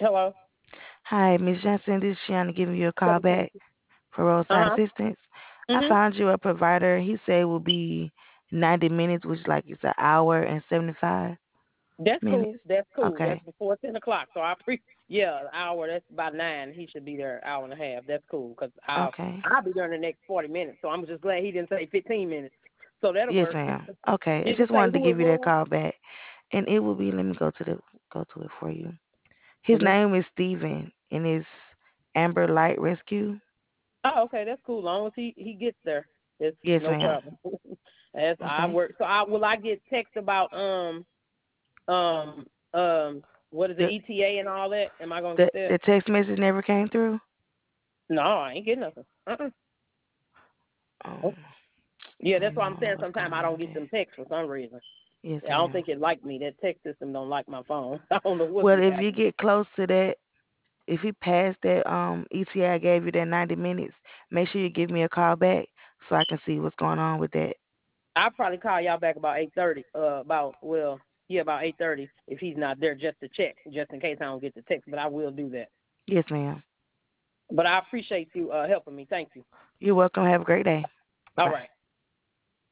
Hello. Hi, Miss Johnson. This is Shiana giving you a call back for roadside Uh huh. assistance. I Mhm. found you a provider. He said it will be 90 minutes, which like it's an hour and 75 That's cool. minutes. That's cool. That's Okay. before 10 o'clock. So yeah, an hour. That's about 9. He should be there an hour and a half. That's cool because Okay. I'll be there in the next 40 minutes. So I'm just glad he didn't say 15 minutes. So that'll Yes, work. ma'am. Okay. I Did he just say wanted to who it give you that was? call back. And it will be, let me go to it for you. His Mhm. name is Steven and it's Amber Light Rescue. Oh, okay. That's cool. As long as he gets there, it's Yes, no ma'am. problem. As I Okay. work. So I get text about um what is it, The ETA and all that? Am I gonna the get that? the text message never came through. No, I ain't getting nothing. Um, Yeah, I that's don't why I'm know saying what's sometimes going I don't on get there. them texts for some reason. Yes, I don't ma'am. think it like me. That text system don't like my phone. I don't know what Well, be if you happening. get close to that, if he passed that ETA I gave you that 90 minutes, make sure you give me a call back so I can see what's going on with that. I'll probably call y'all back about 8:30. About 8:30 if he's not there, just to check, just in case I don't get the text. But I will do that. Yes, ma'am. But I appreciate you helping me. Thank you. You're welcome. Have a great day. All Bye. right.